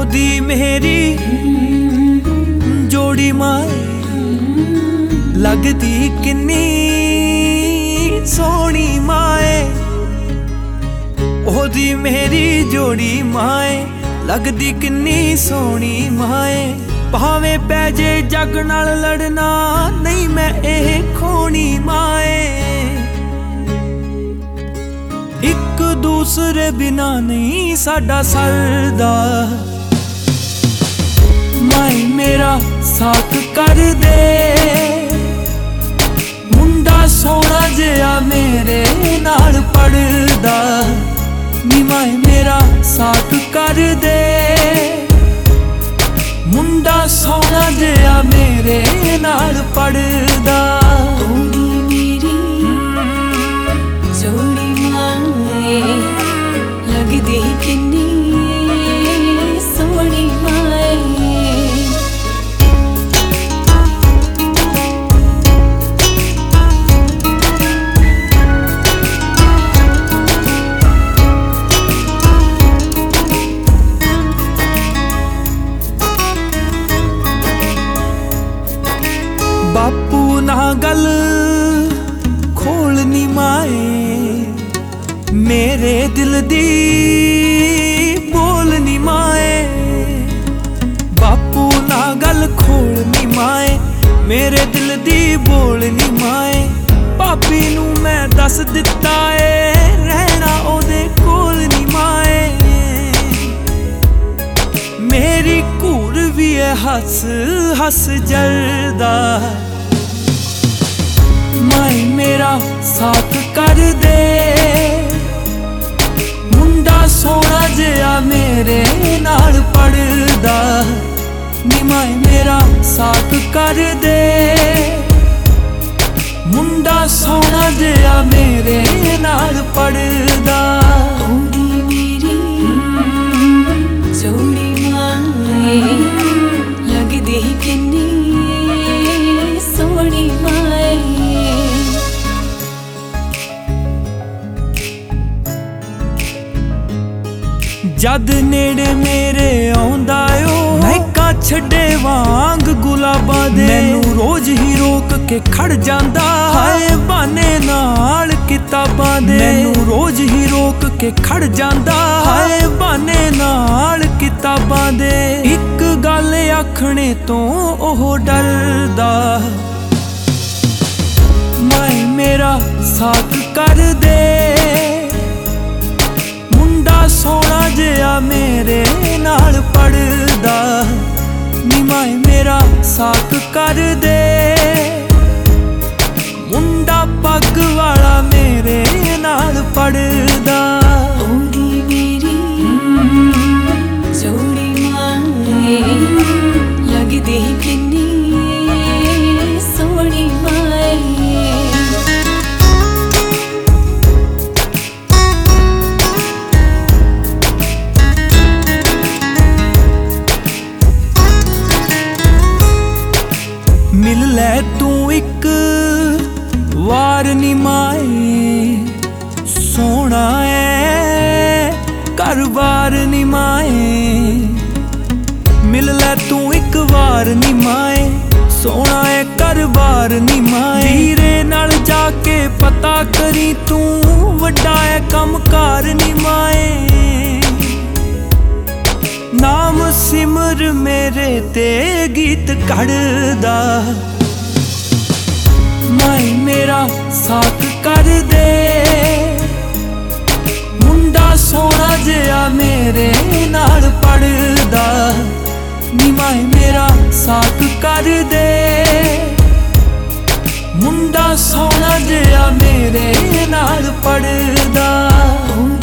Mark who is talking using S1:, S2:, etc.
S1: ओदी मेरी जोड़ी माए लगदी किन्नी सोहनी माए। ओदी मेरी जोड़ी माए लगदी किन्नी सोहनी माए। भावे पै जे जग नाल लड़ना नहीं मैं एह खोनी माए। एक दूसरे बिना नहीं साडा सरदा। माए मेरा साथ कर दे मुंडा सोहना जिहा मेरे नाल पढ़दा। नी माए मेरा साथ कर दे मुंडा सोहना जिहा मेरे नाल पढ़दा।
S2: मेरी जोड़ी माए लगदी किन्नी सोहनी माए।
S1: बापू ना गल खोलनी माए मेरे दिल दी बोलनी माए। बापू ना गल खोलनी माए मेरे दिल दी बोलनी माए। भाभी नू मैं दस दिता है रहना ओदे कोल नी माए। मेरी घूर भी है हस हस जलदा। माए मेरा साथ कर दे मुंडा सोहना जिहा मेरे नाल पढ़दा। नी माए मेरा साथ कर दे मुंडा सोहना जिहा मेरे नाल पढ़दा।
S2: मेरी जोड़ी माए लगदी किन्नी सोहनी माए।
S1: जद नेड़े मेरे आउंदा ओ महका छड्डे वांग गुलाबां दे। मैनू रोज ही रोक के खड़ जांदा हाय बहाने नाल किताबां दे। मैनू रोज ही रोक के खड़ जांदा हाय बहाने नाल किताबां दे। इक गल आखणे तो ओह डरदा। माए मेरा साथ कर दे सोहना जिहा मेरे नाल पढ़दा। नी माए मेरा साथ कर दे मुंडा पग वाला मेरे नाल पढ़दा।
S2: मेरी जोड़ी माए लगदी किन्नी सोहनी माए।
S1: मिल लै तू एक वार नी माए सोहना है घर बार नी माए। मिल लै तू एक वार नी माए सोहना है घर बार नी माए। धीरे नाल जाके पता करी तू वड्डा है कम कार नी माए। नाम सिमर मेरे ते गीत कढ़दा। माए मेरा साथ कर दे मुंडा सोहना जिहा मेरे नाल पढ़दा। नी माए मेरा साथ कर दे मुंडा सोहना जिहा मेरे नाल पढ़दा।